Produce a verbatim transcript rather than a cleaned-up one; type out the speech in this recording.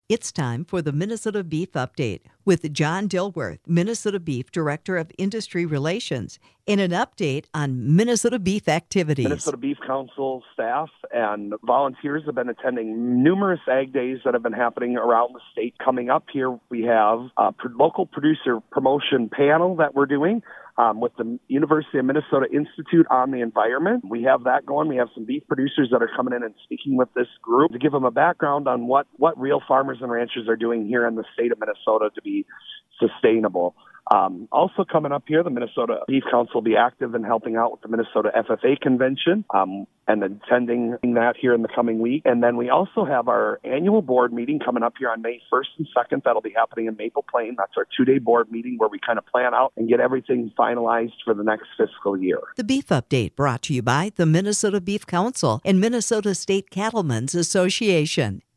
It's time for the Minnesota Beef Update with John Dilworth, Minnesota Beef Director of Industry Relations, and an update on Minnesota beef activities. Minnesota Beef Council staff and volunteers have been attending numerous ag days that have been happening around the state. Coming up here, we have a local producer promotion panel that we're doing um, with the University of Minnesota Institute on the Environment. We have that going. We have some beef producers that are coming in and speaking with this group to give them a background on what, what real farmers and ranchers are doing here in the state of Minnesota to be sustainable. Um, also coming up here, the Minnesota Beef Council will be active in helping out with the Minnesota F F A convention um, and attending that here in the coming week. And then we also have our annual board meeting coming up here on May first and second. That'll be happening in Maple Plain. That's our two-day board meeting where we kind of plan out and get everything finalized for the next fiscal year. The Beef Update brought to you by the Minnesota Beef Council and Minnesota State Cattlemen's Association.